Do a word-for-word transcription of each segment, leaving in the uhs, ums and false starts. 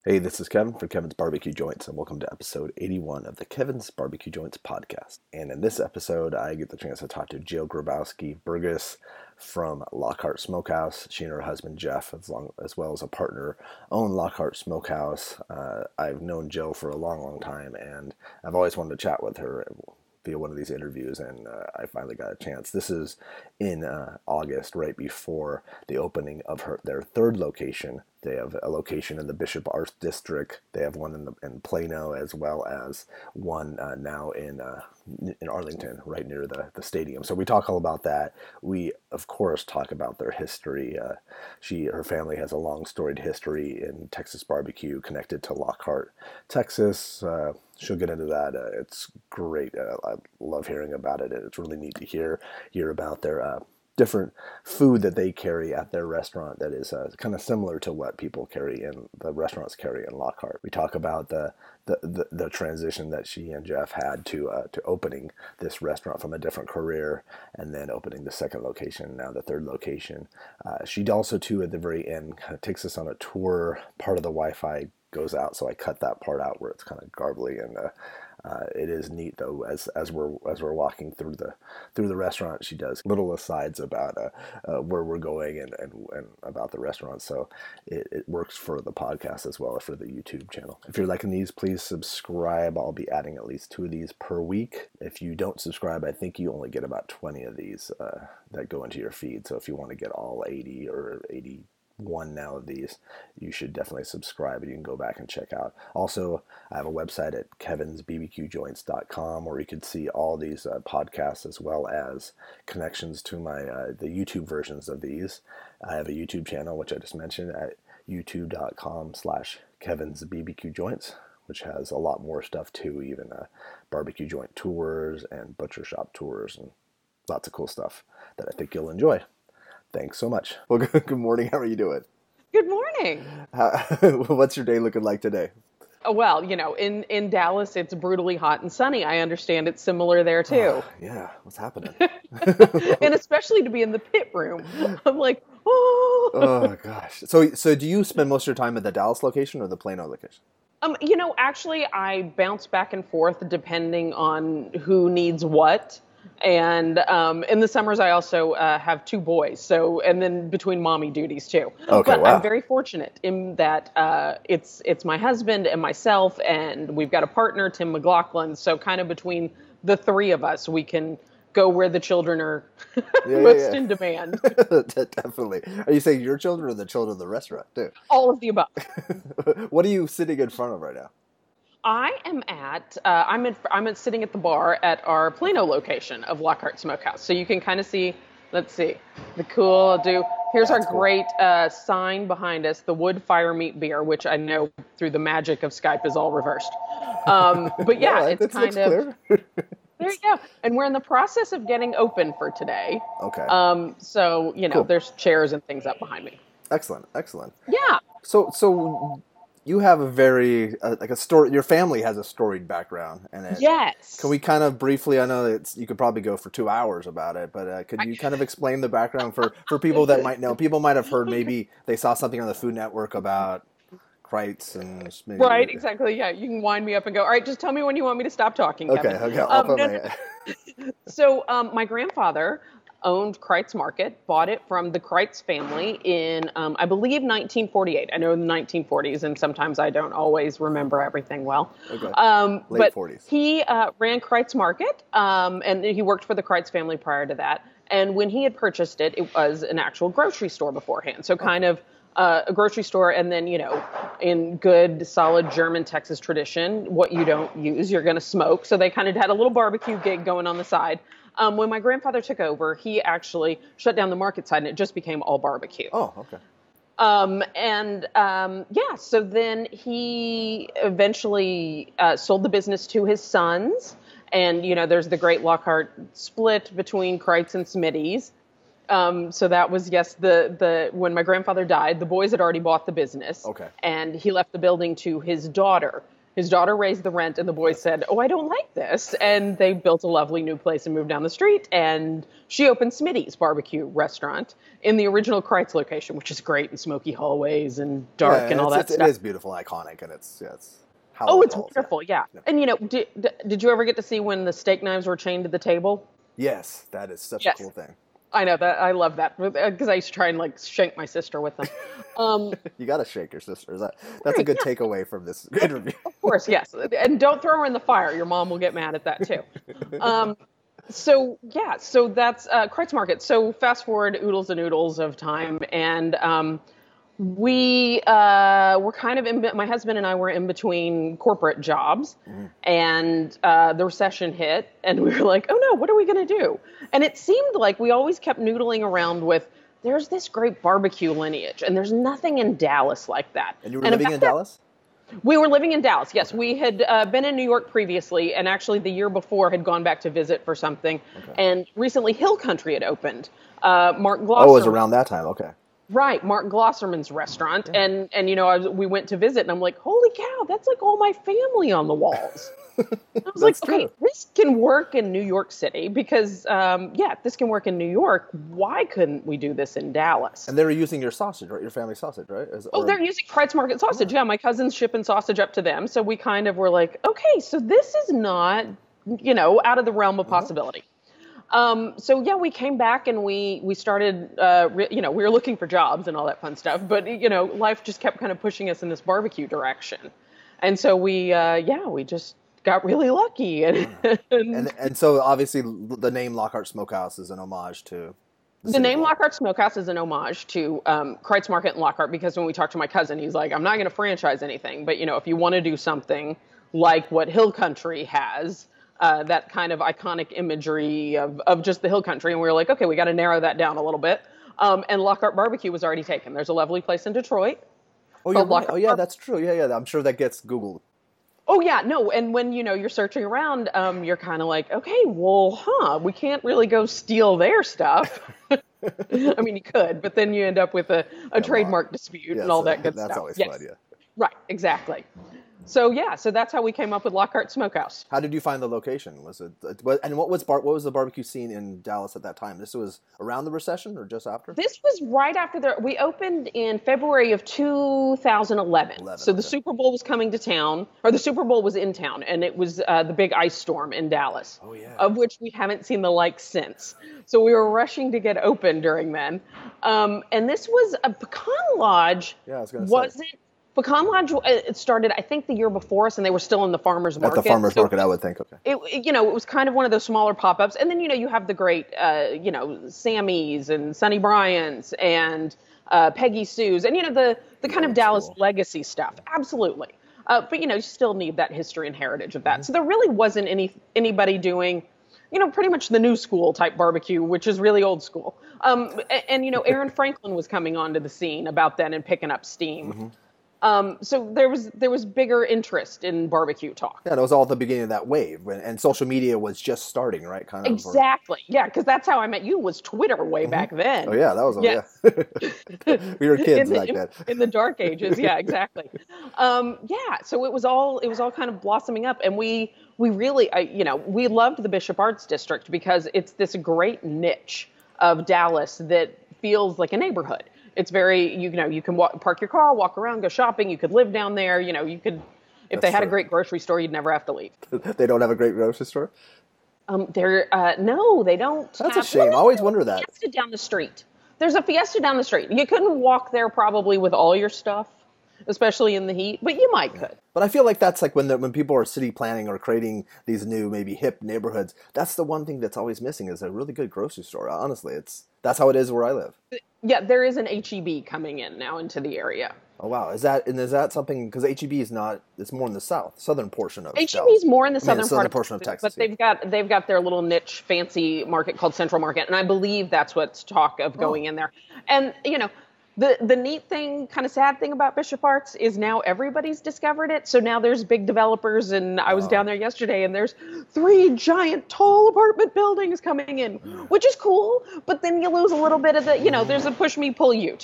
Hey, this is Kevin for Kevin's Barbecue Joints, and welcome to episode eighty-one of the Kevin's Barbecue Joints podcast. And in this episode, I get the chance to talk to Jill Grabowski Burgess from Lockhart Smokehouse. She and her husband Jeff, as, long, as well as a partner, own Lockhart Smokehouse. Uh, I've known Jill for a long, long time, and I've always wanted to chat with her via one of these interviews, and uh, I finally got a chance. This is in uh, August, right before the opening of her their third location. They have a location in the Bishop Arts District. They have one in the in Plano, as well as one uh, now in uh, in Arlington, right near the, the stadium. So we talk all about that. We, of course, talk about their history. Uh, she, her family has a long storied history in Texas barbecue, connected to Lockhart, Texas. Uh, she'll get into that. Uh, it's great. Uh, I love hearing about it. It's really neat to hear hear about their uh, different food that they carry at their restaurant that is uh, kind of similar to what people carry in the restaurants carry in Lockhart. We talk about the the, the, the transition that she and Jeff had to uh, to opening this restaurant from a different career, and then opening the second location, now the third location. Uh, she also too at the very end kind of takes us on a tour. Part of the Wi-Fi goes out, so I cut that part out where it's kind of garbly, and uh, uh, it is neat though. As as we're as we're walking through the through the restaurant, she does little asides about uh, uh, where we're going and, and and about the restaurant. So it, it works for the podcast as well as for the YouTube channel. If you're liking these, please subscribe. I'll be adding at least two of these per week. If you don't subscribe, I think you only get about twenty of these uh, that go into your feed. So if you want to get all eighty or eighty. One now of these, you should definitely subscribe, and you can go back and check out. Also, I have a website at kevins b b q joints dot com where you can see all these uh, podcasts as well as connections to my uh, the YouTube versions of these. I have a YouTube channel, which I just mentioned, at youtube dot com slash kevins b b q joints, which has a lot more stuff too, even uh, barbecue joint tours and butcher shop tours and lots of cool stuff that I think you'll enjoy. Thanks so much. Well, good, good morning. How are you doing? Good morning. How, what's your day looking like today? Oh, well, you know, in, in Dallas, it's brutally hot and sunny. I understand it's similar there, too. Oh, yeah. What's happening? And especially to be in the pit room. I'm like, oh. Oh, gosh. So, so do you spend most of your time at the Dallas location or the Plano location? Um, you know, actually, I bounce back and forth depending on who needs what. And um, in the summers, I also uh, have two boys. So, and then between mommy duties too. Okay, but wow. I'm very fortunate in that uh, it's it's my husband and myself, and we've got a partner, Tim McLaughlin. So, kind of between the three of us, we can go where the children are yeah, most yeah, yeah. in demand. Definitely. Are you saying your children or the children of the restaurant too? All of the above. What are you sitting in front of right now? I am at, uh, I'm at, I'm at sitting at the bar at our Plano location of Lockhart Smokehouse. So you can kind of see, let's see, the cool, do, here's That's our cool. great uh, sign behind us, the Wood Fire Meat Beer, which I know through the magic of Skype is all reversed. Um, but yeah, Yeah, it's that kind looks of, clear. there you go. And we're in the process of getting open for today. Okay. Um, so, you know, Cool. there's chairs and things up behind me. Excellent. Excellent. Yeah. So, so you have a very uh, like a story. Your family has a storied background, and it, Yes. can we kind of briefly? I know it's you could probably go for two hours about it, but uh, could you kind of explain the background for, for people that might know? People might have heard, maybe they saw something on the Food Network about Kreitz and maybe, Right, exactly. Yeah, you can wind me up and go, all right, just tell me when you want me to stop talking, Okay, Kevin. okay. I'll Um, put no, my, no. So um, my grandfather owned Kreitz Market, bought it from the Kreitz family in, um, I believe, nineteen forty-eight. I know in the nineteen forties, and sometimes I don't always remember everything well. Okay. Um, Late but forties. he uh, ran Kreitz Market, um, and he worked for the Kreitz family prior to that. And when he had purchased it, it was an actual grocery store beforehand. So kind of uh, a grocery store, and then, you know, in good, solid German Texas tradition, what you don't use, you're going to smoke. So they kind of had a little barbecue gig going on the side. Um, when my grandfather took over, he actually shut down the market side, and it just became all barbecue. Oh, okay. Um, and um, yeah, so then he eventually uh, sold the business to his sons. And, you know, there's the great Lockhart split between Kreitz and Smitty's. Um, so that was, yes, the, the, when my grandfather died, the boys had already bought the business. Okay. And he left the building to his daughter. His daughter raised the rent, and the boys said, "Oh, I don't like this." And they built a lovely new place and moved down the street. And she opened Smitty's barbecue restaurant in the original Kreitz location, which is great, and smoky hallways and dark Yeah, and all it's, that it's, stuff. It is beautiful, iconic, and it's yeah, it's how Oh, it it's evolves, wonderful, yeah. yeah. And you know, did, did you ever get to see when the steak knives were chained to the table? Yes, that is such Yes. a cool thing. I know that. I love that because I used to try and like shank my sister with them. Um, You got to shake your sister. That that's a good takeaway from this interview. Of course, yes. And don't throw her in the fire. Your mom will get mad at that too. Um, so yeah, so that's uh, Kreitz Market. So fast forward oodles and oodles of time, and um, we uh, were kind of in. My husband and I were in between corporate jobs, mm-hmm. and uh, the recession hit, and we were like, "Oh no, what are we going to do?" And it seemed like we always kept noodling around with. There's this great barbecue lineage, and there's nothing in Dallas like that. And you were and living in that, Dallas? We were living in Dallas, yes. We had uh, been in New York previously, and actually the year before had gone back to visit for something. Okay. And recently Hill Country had opened. Uh, Mark Glosser. Oh, it was around that time, okay. Right, Mark Glosserman's restaurant. Yeah. And, and you know, I was, we went to visit, and I'm like, holy cow, that's like all my family on the walls. I was like, okay, true. This can work in New York City because, um, yeah, this can work in New York. Why couldn't we do this in Dallas? And they were using your sausage, right? Your family sausage, right? As, oh, or... they're using Kreitz Market sausage. Yeah, my cousin's shipping sausage up to them. So we kind of were like, okay, so this is not, you know, out of the realm of possibility. Mm-hmm. Um, so, yeah, we came back and we, we started, uh, re- you know, we were looking for jobs and all that fun stuff. But, you know, life just kept kind of pushing us in this barbecue direction. And so we, uh, yeah, we just got really lucky. And, and, and and so obviously the name Lockhart Smokehouse is an homage to the, the name Lockhart Smokehouse is an homage to um, Kreitz Market and Lockhart, because when we talked to my cousin, he's like, I'm not going to franchise anything, but you know, if you want to do something like what Hill Country has, uh, that kind of iconic imagery of, of just the Hill Country, and we were like, okay, we got to narrow that down a little bit. Um, and Lockhart Barbecue was already taken. There's a lovely place in Detroit. Oh, you're right. Oh yeah, that's true. Yeah, yeah. I'm sure that gets Googled. Oh, yeah, no, and when, you know, you're searching around, um, you're kind of like, okay, well, huh, we can't really go steal their stuff. I mean, you could, but then you end up with a, a yeah, trademark well, dispute yeah, and all so that good that's stuff. Always yes. fun, yeah. Right, exactly. So, yeah, so that's how we came up with Lockhart Smokehouse. How did you find the location? Was it, and what was bar, what was the barbecue scene in Dallas at that time? This was around the recession or just after? This was right after the, we opened in February of two thousand eleven. eleven, so the okay. Super Bowl was coming to town, or the Super Bowl was in town, and it was uh, the big ice storm in Dallas, oh, yeah. of which we haven't seen the like since. So we were rushing to get open during then. Um, and this was a Pecan Lodge. Yeah, I was going to say. Wasn't Pecan Lodge, it started, I think, the year before us, and they were still in the farmer's market. At the farmer's so market, I would think, okay. It, you know, it was kind of one of those smaller pop-ups. And then, you know, you have the great, uh, you know, Sammy's and Sonny Bryant's and uh, Peggy Sue's and, you know, the, the kind of Dallas cool. legacy stuff. Absolutely. Uh, but, you know, you still need that history and heritage of that. Mm-hmm. So there really wasn't any anybody doing, you know, pretty much the new school type barbecue, which is really old school. Um, and, and, you know, Aaron Franklin was coming onto the scene about then and picking up steam. Mm-hmm. Um, so there was there was bigger interest in barbecue talk. Yeah, it was all at the beginning of that wave, when, and social media was just starting, right? Kind of. Exactly. Or... Yeah, because that's how I met you. Was Twitter way mm-hmm. back then? Oh yeah, that was. Yes. Yeah. We were kids the, back then. In the dark ages, yeah, exactly. um, yeah, so it was all it was all kind of blossoming up, and we we really, I, you know, we loved the Bishop Arts District because it's this great niche of Dallas that feels like a neighborhood. It's very, you know, you can walk, park your car, walk around, go shopping. You could live down there. You know, you could, if That's they had true. a great grocery store, you'd never have to leave. They don't have a great grocery store? Um, they're, uh, no, they don't. That's have, a shame. I always wonder that. Fiesta down the street. There's a Fiesta down the street. You couldn't walk there probably with all your stuff, especially in the heat, but you might could. But I feel like that's like when the, when people are city planning or creating these new, maybe hip neighborhoods, that's the one thing that's always missing is a really good grocery store. Honestly, it's that's how it is where I live. Yeah, there is an H E B coming in now into the area. Oh wow, is that and is that something? Because H E B is not; it's more in the south, southern portion of H E B is more in the southern, I mean, the southern part of portion of Texas. But they've yeah. got they've got their little niche, fancy market called Central Market, and I believe that's what's talk of going oh. in there. And you know, the the neat thing, kind of sad thing about Bishop Arts is now everybody's discovered it. So now there's big developers, and I was oh. down there yesterday, and there's three giant, tall apartment buildings coming in, which is cool. But then you lose a little bit of the, you know, there's a push me, pull you to it.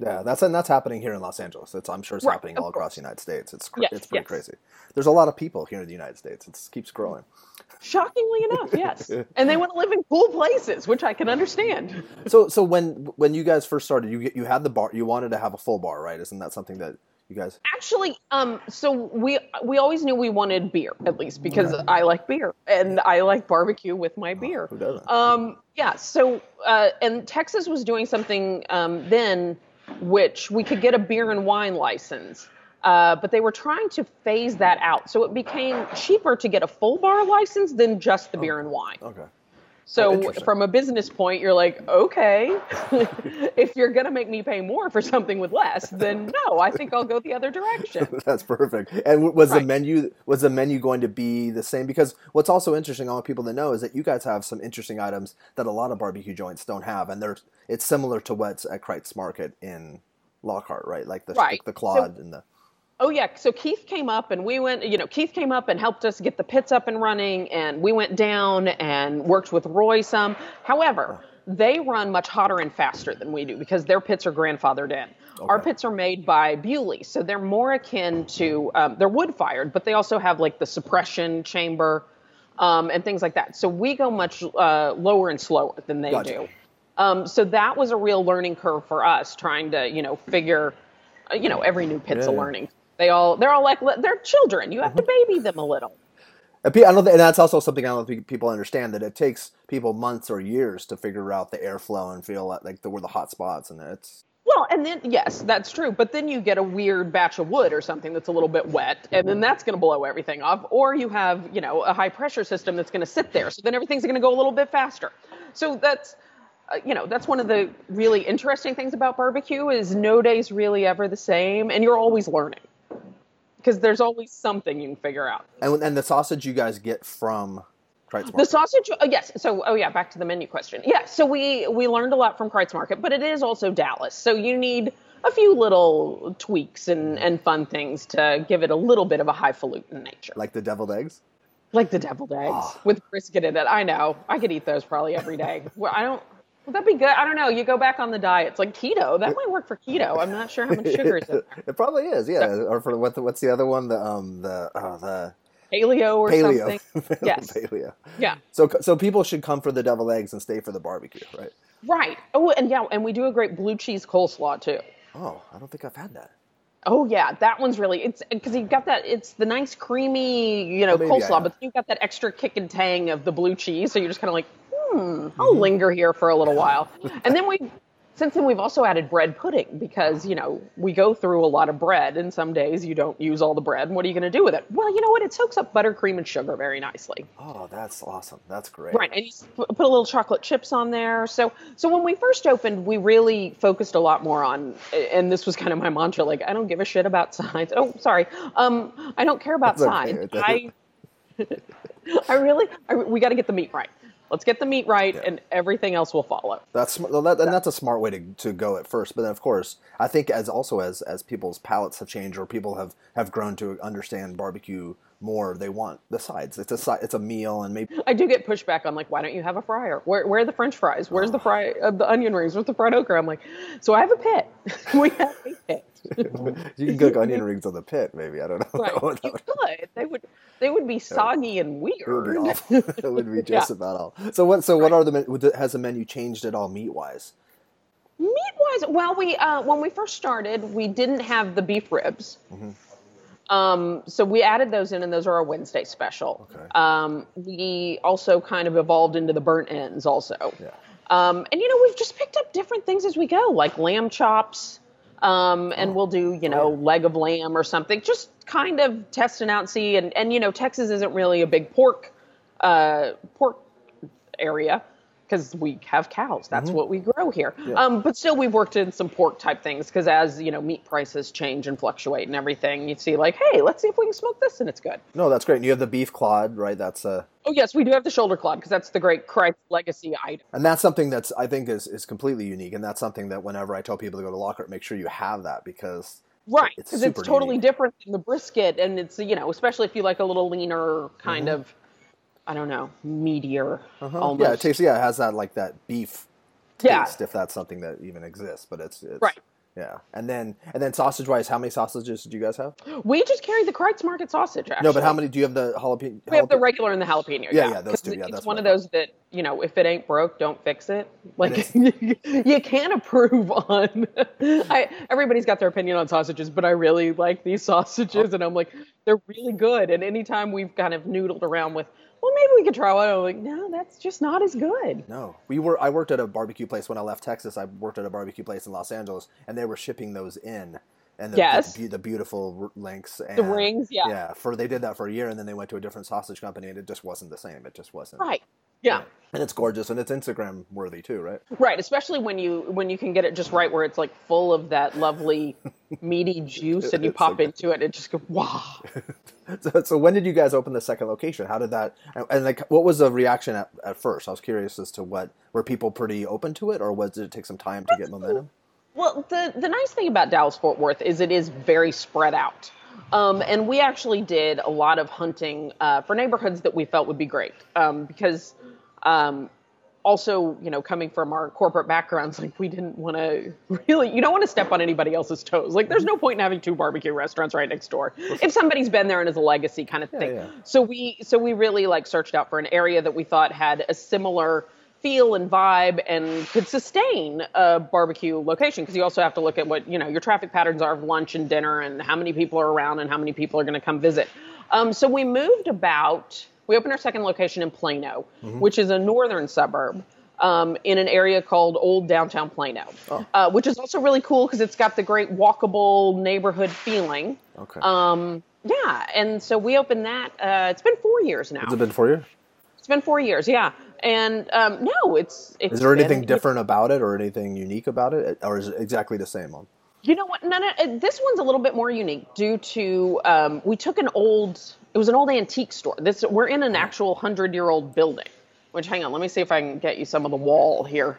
Yeah, that's and that's happening here in Los Angeles. It's I'm sure it's Right, happening of all across course. the United States. It's cr- Yes, it's pretty yes. crazy. There's a lot of people here in the United States. It keeps growing. Shockingly enough, yes. And they want to live in cool places, which I can understand. So so when when you guys first started, you you had the bar. You wanted to have a full bar, right? Isn't that something that you guys? Actually, um, so we we always knew we wanted beer, at least because I like beer and I like barbecue with my beer. Who doesn't? Um, yeah. So uh, and Texas was doing something um, then, which we could get a beer and wine license, uh, but they were trying to phase that out. So it became cheaper to get a full bar license than just the beer and wine. Okay. So interesting. from a business point, you're like, okay, if you're going to make me pay more for something with less, then no, I think I'll go the other direction. That's perfect. And w- was the Right. menu was the menu going to be the same? Because what's also interesting, I want people to know, is that you guys have some interesting items that a lot of barbecue joints don't have, and they're it's similar to what's at Kreitz Market in Lockhart, right? Like the Right. the, the Claude and the Oh yeah, so Keith came up and we went, you know, Keith came up and helped us get the pits up and running, and we went down and worked with Roy some. However, they run much hotter and faster than we do because their pits are grandfathered in. Our Okay. pits are made by Bewley, so they're more akin to, um, they're wood fired, but they also have like the suppression chamber um, and things like that. So we go much uh, lower and slower than they Gotcha. do. Um, so that was a real learning curve for us, trying to, you know, figure, uh, you know, every new pit's Yeah, a yeah. learning. They all, they're all like, they're children. You have to baby them a little. And pe- I don't think, and that's also something I don't think people understand, that it takes people months or years to figure out the airflow and feel like, like the, where the hot spots, and it's Well, and then, yes, that's true. But then you get a weird batch of wood or something that's a little bit wet, and then that's going to blow everything off. Or you have, you know, a high pressure system that's going to sit there. So then everything's going to go a little bit faster. So that's, uh, you know, that's one of the really interesting things about barbecue is no day's really ever the same, and you're always learning. Because there's always something you can figure out. and and the sausage you guys get from Kreitz Market. The sausage, oh, yes. So, oh yeah, back to the menu question. Yeah, so we we learned a lot from Kreitz Market, but it is also Dallas. So you need a few little tweaks and, and fun things to give it a little bit of a highfalutin nature. Like the deviled eggs. Like the deviled eggs Oh. with brisket in it. I know. I could eat those probably every day. Well, I don't, would that be good? I don't know. You go back on the diet. It's like keto. That might work for keto. I'm not sure how much sugar is in there. It probably is, yeah. Or for what? The, what's the other one? The um the oh, the Paleo or paleo. something. Yes. Paleo. Yeah. So so people should come for the deviled eggs and stay for the barbecue, right? Right. Oh, and yeah, and we do a great blue cheese coleslaw too. Oh, I don't think I've had that. Oh yeah, that one's really, it's because you've got that, it's the nice creamy, you know, Maybe I coleslaw, have. but you've got that extra kick and tang of the blue cheese, so you're just kind of like, hmm, I'll linger here for a little while. And then we, since then we've also added bread pudding because, you know, we go through a lot of bread, and some days you don't use all the bread, and what are you going to do with it? Well, you know what, it soaks up buttercream and sugar very nicely. Oh, that's awesome. That's great. Right, and you s- put a little chocolate chips on there. So, so when we first opened, we really focused a lot more on, and this was kind of my mantra, like, I don't give a shit about sides. Oh, sorry. Um, I don't care about That's okay. sides. I, I really, I, we got to get the meat right. Let's get the meat right, Yeah. and everything else will follow. That's sm- well, that, and that's a smart way to, to go at first. But then, of course, I think as also as as people's palates have changed or people have, have grown to understand barbecue more, they want the sides. It's a si- it's a meal, and maybe I do get pushback on like, why don't you have a fryer? Where, where are the French fries? Where's the fry, uh, the onion rings? Where's the fried okra? I'm like, so I have a pit. We have a pit. you can cook onion rings on the pit. Maybe I don't know. Right. That You would- could. They would. They would be soggy and weird. It would be awful. It would be just Yeah. about all. So what? So what are the men- has the menu changed at all meat wise? Meat wise, well, we uh, when we first started, we didn't have the beef ribs. Mm-hmm. Um, so we added those in, and those are our Wednesday special. Okay. Um, we also kind of evolved into the burnt ends, also. Yeah. Um, and you know, we've just picked up different things as we go, like lamb chops. Um, and we'll do, you know, Oh, yeah. leg of lamb or something, just kind of testing out, see, and, and, you know, Texas isn't really a big pork, uh, pork area because we have cows. That's what we grow here. Mm-hmm. Yeah. Um, but still we've worked in some pork type things because as, you know, meat prices change and fluctuate and everything, you see like, hey, let's see if we can smoke this and it's good. No, that's great. And you have the beef Claude, right? That's uh, Oh yes, we do have the shoulder club because that's the great Kreitz legacy item. and that's something that's I think is, is completely unique, and that's something that whenever I tell people to go to Lockhart, make sure you have that because Right, it's because it's, super totally unique. different than the brisket, and it's, you know, especially if you like a little leaner kind Mm-hmm. of, I don't know, meatier Uh-huh. almost. Yeah, it tastes. Yeah, it has that like that beef Yeah. taste, if that's something that even exists. But it's, it's Right. Yeah, and then and then sausage wise, how many sausages did you guys have? We just carry the Kreitz Market sausage. Actually. No, but how many do you have? The jalapeno. We have the regular and the jalapeno. Yeah, yeah, yeah, those two. Yeah, it's that's one of what I those that you know, if it ain't broke, don't fix it. Like And you can't approve on. I everybody's got their opinion on sausages, but I really like these sausages, and I'm like, they're really good. And anytime we've kind of noodled around with, well, maybe we could try one. I'm like, no, that's just not as good. No, we were. I worked at a barbecue place when I left Texas. I worked at a barbecue place in Los Angeles, and they were shipping those in, and the, Yes. the, the beautiful links, and The rings, yeah. yeah. For they did that for a year, and then they went to a different sausage company, and it just wasn't the same. It just wasn't. Right. Yeah. And it's gorgeous, and it's Instagram worthy too, right? Right, especially when you when you can get it just right, where it's like full of that lovely meaty juice, and you It's pop so into it, and it just goes wow. So, so when did you guys open the second location? How did that? And, and like, what was the reaction at, at first? I was curious as to what were people pretty open to it, or was did it take some time to get momentum? Well, the the nice thing about Dallas Fort Worth is it is very spread out. Um, and we actually did a lot of hunting uh, for neighborhoods that we felt would be great. Um, because um, also, you know, coming from our corporate backgrounds, like we didn't want to really, you don't want to step on anybody else's toes. Like there's no point in having two barbecue restaurants right next door if somebody's been there and is a legacy kind of thing. Yeah, yeah. So we, so we really like searched out for an area that we thought had a similar feel and vibe and could sustain a barbecue location, because you also have to look at what, you know, your traffic patterns are of lunch and dinner and how many people are around and how many people are going to come visit. Um, so we moved about, we opened our second location in Plano, mm-hmm. which is a northern suburb um, in an area called Old Downtown Plano, oh. uh, which is also really cool because it's got the great walkable neighborhood feeling. Okay. Um, yeah, and so we opened that, uh, it's been four years now. Has it been four years? It's been four years, yeah. And um, no, it's it's. Is there anything been, different about it, or anything unique about it, or is it exactly the same one? You know what? No, no. This one's a little bit more unique due to um, we took an old. It was an old antique store. This we're in an actual hundred-year-old building. Which, hang on, let me see if I can get you some of the wall here.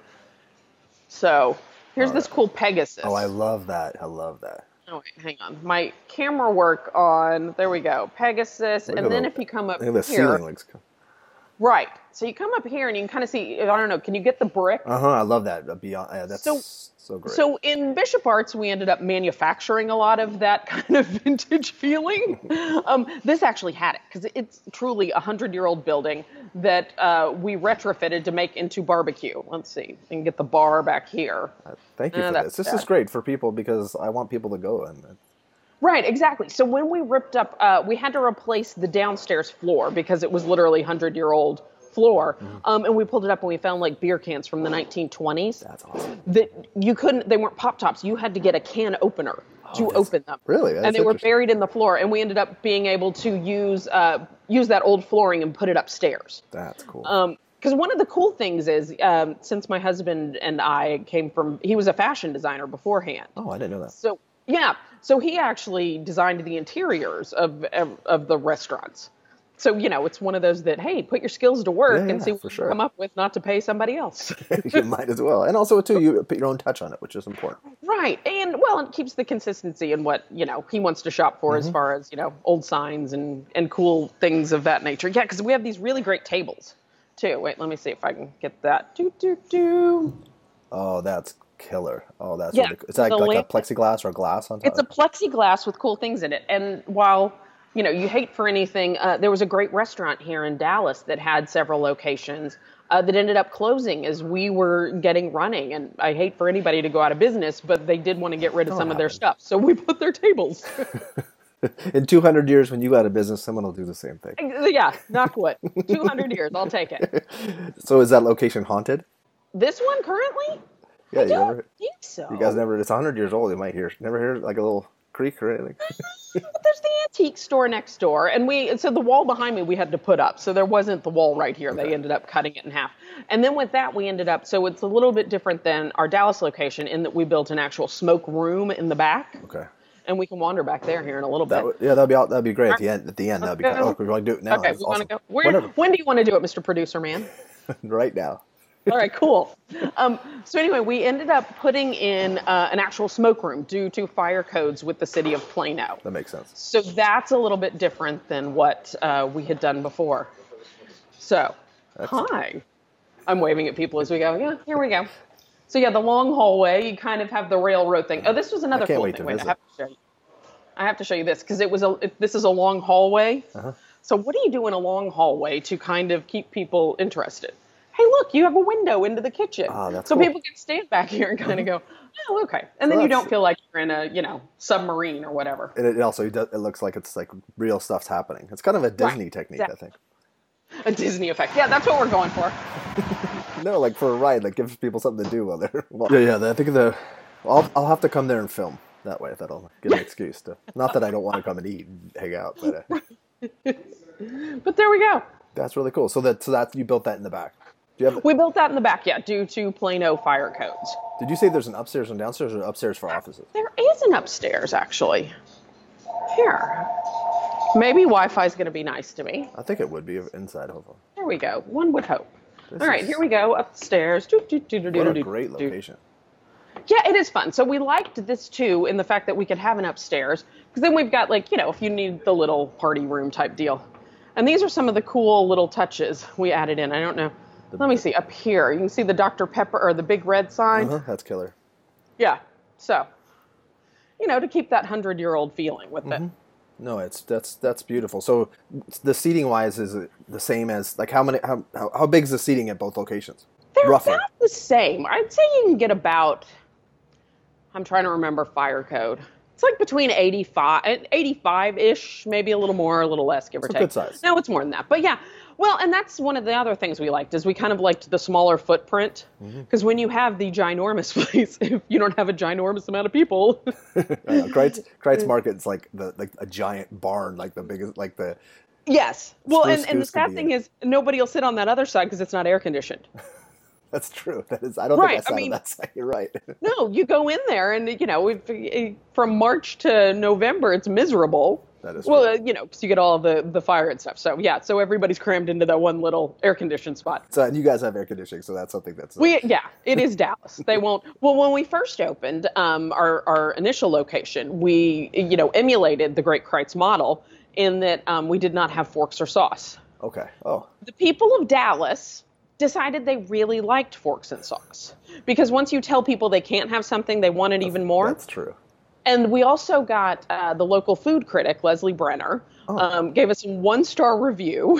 So here's All this right. cool Pegasus. Oh, I love that. I love that. Oh wait, hang on. My camera work on. There we go. Pegasus, Look and at then the- if you come up Look at the here. ceiling looks cool. Right. So you come up here and you can kind of see, I don't know, can you get the brick? Uh huh. I love that. Beyond, yeah, that's So- so great. So in Bishop Arts, we ended up manufacturing a lot of that kind of vintage feeling. um, this actually had it, because it's truly a hundred-year-old building that uh, we retrofitted to make into barbecue. Let's see, I can get the bar back here. Uh, Thank you Uh, for that's this. This is bad. great for people because I want people to go and. Right, exactly. So when we ripped up, uh, we had to replace the downstairs floor because it was literally hundred-year-old floor, Mm-hmm. um, and we pulled it up and we found like beer cans from the nineteen twenties. That's awesome. That you couldn't, they weren't pop tops. You had to get a can opener to Oh, that's- open them. really? That's and they were interesting. buried in the floor, and we ended up being able to use uh, use that old flooring and put it upstairs. That's cool. Um, because one of the cool things is, um, since my husband and I came from, he was a fashion designer beforehand. oh, I didn't know that. So yeah, so he actually designed the interiors of of, of the restaurants. So, you know, it's one of those that, hey, put your skills to work Yeah, and yeah, see what for you sure. come up with, not to pay somebody else. You might as well, and also too, you put your own touch on it, which is important. Right. And, well, it keeps the consistency in what, you know, he wants to shop for as far as, you know, old signs and, and cool things of that nature. Yeah, because we have these really great tables, too. Wait, let me see if I can get that. Do, do, do. Oh, that's killer. Oh, that's Yeah, really cool. It's like, the like a lamp- plexiglass or glass on top. It's a plexiglass with cool things in it. And while, you know, you hate for anything, uh, there was a great restaurant here in Dallas that had several locations uh, that ended up closing as we were getting running. And I hate for anybody to go out of business, but they did want to get rid of Oh, some it of their happens. stuff. So we put their tables. In two hundred years, when you go out of business, someone will do the same thing. Yeah, knock wood. two hundred years, I'll take it. So is that location haunted? This one currently? Yeah, I you don't never. think so. You guys never. It's one hundred years old. You might hear. Never hear like a little creak or anything. But there's the antique store next door, and we so the wall behind me we had to put up, so there wasn't the wall right here. Okay. They ended up cutting it in half, and then with that we ended up. So it's a little bit different than our Dallas location in that we built an actual smoke room in the back, Okay. and we can wander back there here in a little bit. That would, yeah, that'd be all- that'd be great at the end. At the end, that'd be. Let's Kind go. of, oh, we're going to do it now. okay, That's we want to awesome. go. Where, Whenever. when do you want to do it, Mister Producer Man? Right now. All right, cool. Um, so anyway, we ended up putting in uh, an actual smoke room due to fire codes with the city of Plano. That makes sense. So that's a little bit different than what uh, we had done before. So, Excellent. hi. I'm waving at people as we go. Yeah, here we go. So yeah, the long hallway, you kind of have the railroad thing. Oh, this was another I can't cool wait thing. to Wait, I visit. have to show you. I have to show you this because it was a. It, this is a long hallway. Uh-huh. So what do you do in a long hallway to kind of keep people interested? Hey, look, you have a window into the kitchen. Ah, that's so cool. people can stand back here and kind of go, oh, okay. And So then you that's- don't feel like you're in a, you know, submarine or whatever. And it also does, it looks like it's like real stuff's happening. It's kind of a Disney Right, technique, exactly. I think. A Disney effect. Yeah, that's what we're going for. No, like for a ride that gives people something to do while they're. Well, yeah, yeah. I think the. I'll I'll have to come there and film that way. That'll give an excuse to. Not that I don't want to come and eat and hang out, but uh, But there we go. that's really cool. So that so that you built that in the back. Do you have? We built that in the back, yeah, due to Plano fire codes. Did you say there's an upstairs and downstairs, or upstairs for offices? There is an upstairs, actually. Here. Maybe Wi-Fi is going to be nice to me. I think it would be inside, hopefully. There we go. One would hope. This All right, is- here we go upstairs. Do, do, do, do, What a do, great do. location. Yeah, it is fun. So we liked this too in the fact that we could have an upstairs because then we've got like, you know, if you need the little party room type deal. And these are some of the cool little touches we added in. I don't know. Let me see up here. You can see the Doctor Pepper or the big red sign. Uh-huh, that's killer. Yeah. So, you know, to keep that hundred-year-old feeling with it. No, it's that's that's beautiful. So the seating wise, is it the same as like how many how how, how big is the seating at both locations? They're Roughly. about the same. I'd say you can get about, I'm trying to remember fire code. It's like between eighty-five, eighty-five-ish, maybe a little more, a little less, give or So take. good size. No, it's more than that. But yeah, well, and that's one of the other things we liked is we kind of liked the smaller footprint. Because when you have the ginormous place, if you don't have a ginormous amount of people. I know, Kreitz, Kreitz Market's like the like a giant barn, like the biggest, like the. Yes. Well, Spruce and, and the Goose could sad be thing in is nobody will sit on that other side because it's not air conditioned. That's true. That is. I don't Right, think I sat I mean- on that side. You're right. No, you go in there and, you know, if, from March to November, it's miserable. That is Well, true. uh, you know, because you get all the, the fire and stuff. So, yeah, so everybody's crammed into that one little air-conditioned spot. So and you guys have air conditioning, so that's something that's. We, yeah, it is Dallas. They won't. Well, when we first opened um, our, our initial location, we, you know, emulated the Great Kreitz model in that um, we did not have forks or sauce. Okay. Oh. The people of Dallas decided they really liked forks and sauce because once you tell people they can't have something, they want it even more. That's true. And we also got uh, the local food critic, Leslie Brenner, Oh. um, gave us a one-star review.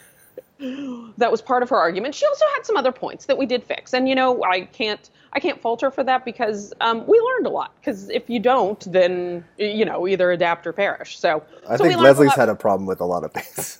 That was part of her argument. She also had some other points that we did fix. And, you know, I can't I can't fault her for that because um, we learned a lot. Because if you don't, then, you know, either adapt or perish. So I so we think learned a Leslie's lot. had a problem with a lot of things.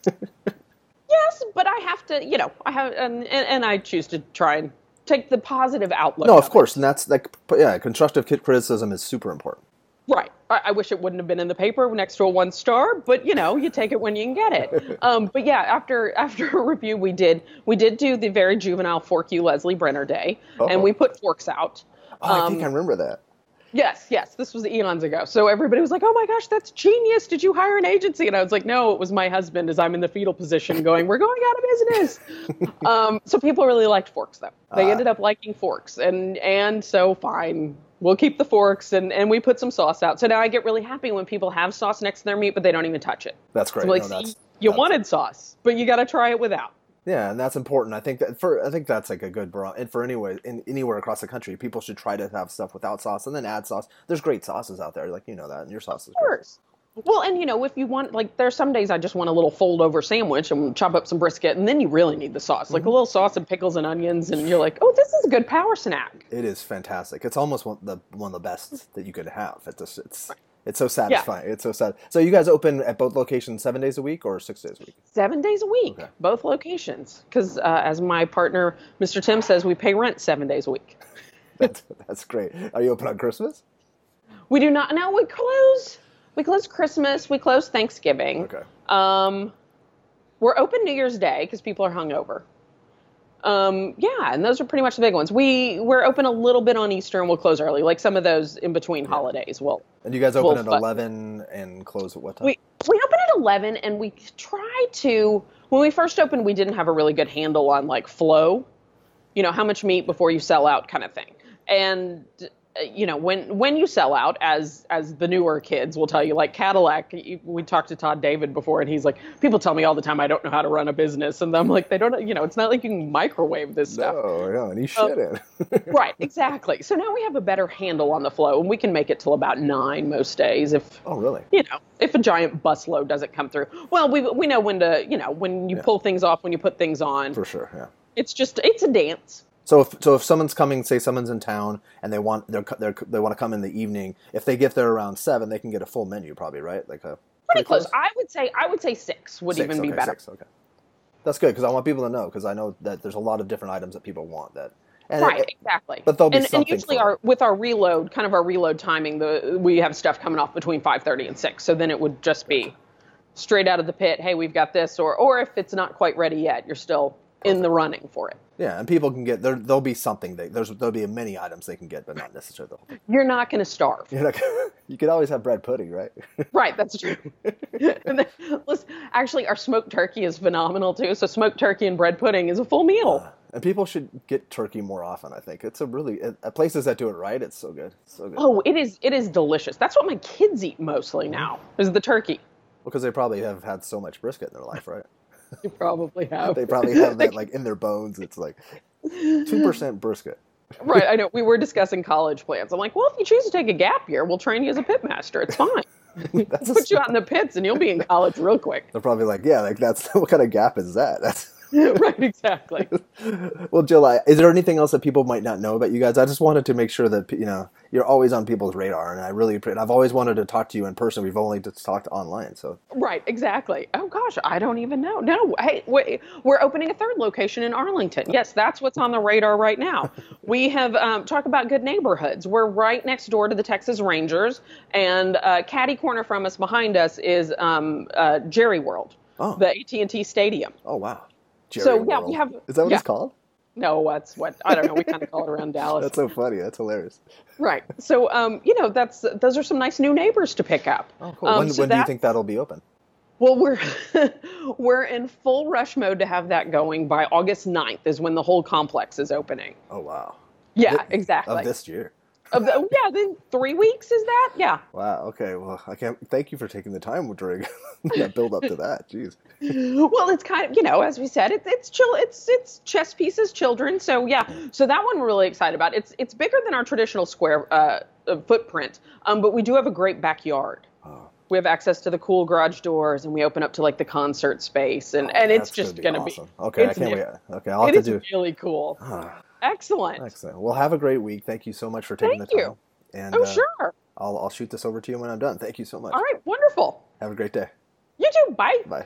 Yes, but I have to, you know, I have, and, and, and I choose to try and take the positive outlook. No, of it. course, and that's like, yeah, constructive criticism is super important. Right. I, I wish it wouldn't have been in the paper next to a one star, but you know, you take it when you can get it. Um, but yeah, after after a review, we did we did do the very juvenile Fork You Leslie Brenner Day, Uh-oh. and we put forks out. Oh, I Um, think I remember that. Yes, yes, this was eons ago. So everybody was like, "Oh my gosh, that's genius! Did you hire an agency?" And I was like, "No, it was my husband." As I'm in the fetal position, going, "We're going out of business." um, so people really liked forks, though. They Ah. ended up liking forks, and and so fine, we'll keep the forks, and and we put some sauce out. So now I get really happy when people have sauce next to their meat, but they don't even touch it. That's great. So like, No, see, that's- you that's- wanted sauce, but you got to try it without. Yeah, and that's important. I think that for I think that's like a good bro. And for anyway, in anywhere across the country, people should try to have stuff without sauce and then add sauce. There's great sauces out there, like you know that, and your sauce is Of great. course. Well, and you know, if you want, like, there's some days I just want a little fold-over sandwich and chop up some brisket, and then you really need the sauce, like a little sauce and pickles and onions, and you're like, oh, this is a good power snack. It is fantastic. It's almost one the one of the best that you could have. It's just, it's it's so satisfying. It's so sad. So you guys open at both locations seven days a week or six days a week? Seven days a week, Okay. both locations, because uh, as my partner, Mister Tim, says, we pay rent seven days a week. That's that's great. Are you open on Christmas? We do not. No, we close. We close Christmas. We close Thanksgiving. Okay. Um, we're open New Year's Day because people are hungover. Um, yeah, and those are pretty much the big ones. We we're open a little bit on Easter and we'll close early. Like some of those in between holidays. We'll And you guys open Well, at but- eleven and close at what time? we we open at eleven and we try to. When we first opened, we didn't have a really good handle on like flow. You know, how much meat before you sell out, kind of thing. And you know, when when you sell out, as as the newer kids will tell you, like Cadillac, we talked to Todd David before, and he's like, people tell me all the time I don't know how to run a business, and I'm like, they don't, you know, it's not like you can microwave this stuff. No, no, and he shouldn't. Um, right, exactly. So now we have a better handle on the flow, and we can make it till about nine most days. If oh, really? You know, if a giant bus load doesn't come through, well, we we know when to, you know, when you yeah. pull things off, when you put things on. For sure, yeah. It's just it's a dance. So if so if someone's coming, say someone's in town and they want they're, they're, they want to come in the evening, if they get there around seven, they can get a full menu, probably, right? Like a pretty close. close. I would say I would say six would six, even okay, be better. Six, okay, that's good because I want people to know because I know that there's a lot of different items that people want that. And right, it, exactly. But there'll be and, something. And usually, for our with our reload, kind of our reload timing, the we have stuff coming off between five thirty and six. So then it would just be straight out of the pit. Hey, we've got this, or or if it's not quite ready yet, you're still in the running for it. Yeah, and people can get there. There'll be something. They, there's there'll be many items they can get, but not necessarily the whole thing. You're not going to starve. You're not. Gonna, you could always have bread pudding, right? Right, that's true. And then, listen, actually, our smoked turkey is phenomenal too. So smoked turkey and bread pudding is a full meal. Uh, and people should get turkey more often. I think it's a really at places that do it right. It's so good. It's so good. Oh, it is. It is delicious. That's what my kids eat mostly now. Is the turkey. Because they probably have had so much brisket in their life, right? You probably have. They probably have that like in their bones. It's like two percent brisket. Right. I know. We were discussing college plans. I'm like, well, if you choose to take a gap year, we'll train you as a pit master. It's fine. That's Put you out in the pits, and you'll be in college real quick. They're probably like, yeah, like that's what kind of gap is that? That's right. Exactly. Well, Jill, I, is there anything else that people might not know about you guys? I just wanted to make sure that you know you're always on people's radar, and I really, and I've always wanted to talk to you in person. We've only just talked online, so right, exactly. Oh gosh, I don't even know. No, hey, wait, we're opening a third location in Arlington. Yes, that's what's on the radar right now. We have um, talk about good neighborhoods. We're right next door to the Texas Rangers, and uh, catty corner from us, behind us, is um, uh, Jerry World, oh. the A T and T Stadium. Oh wow. Jerry so World. yeah, we have. Is that what yeah. it's called? No, that's what I don't know. We kind of call it around Dallas. That's so funny. That's hilarious. Right. So, um, you know, that's those are some nice new neighbors to pick up. Oh, cool. Um, when so when that, do you think that'll be open? Well, we're we're in full rush mode to have that going by August ninth is when the whole complex is opening. Oh wow. Yeah, Th- exactly. Of this year. Of the, yeah, then three weeks is that? Yeah. Wow. Okay. Well, I can't. Thank you for taking the time during that build up to that. Jeez. Well, it's kind of, you know, as we said, it's it's chill. It's it's chess pieces, children. So yeah. So that one we're really excited about. It's it's bigger than our traditional square uh, footprint, um, but we do have a great backyard. Oh. We have access to the cool garage doors, and we open up to like the concert space, and, Oh, and it's that's just gonna going be to awesome. be. Okay, I it's can't new. wait. Okay, I'll have It to is do. really cool. Ah, Excellent. excellent. Well, have a great week. Thank you so much for taking Thank the you. time. And, Oh, uh, sure. I'll I'll shoot this over to you when I'm done. Thank you so much. All right. Wonderful. Have a great day. You too. Bye. Bye.